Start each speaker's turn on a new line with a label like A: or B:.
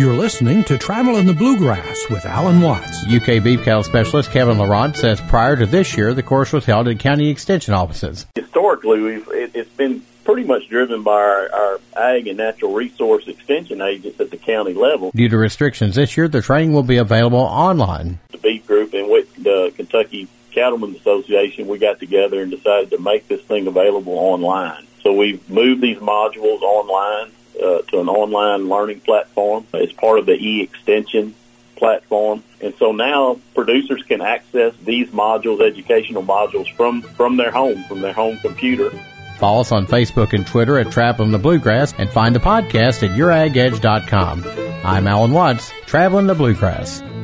A: You're listening to Travel in the Bluegrass with Alan Watts.
B: UK beef cattle specialist Kevin Laurent says prior to this year, the course was held at county extension offices.
C: Historically, it's been pretty much driven by our ag and natural resource extension agents at the county level.
B: Due to restrictions this year, the training will be available online.
C: The beef group and with the Kentucky Cattlemen's Association, we got together and decided to make this thing available online. So we've moved these modules online to an online learning platform as part of the e-extension platform. And so now producers can access these modules, educational modules, from their home computer.
B: Follow us on Facebook and Twitter at Traveling the Bluegrass and find the podcast at youragedge.com. I'm Alan Watts, Traveling the Bluegrass.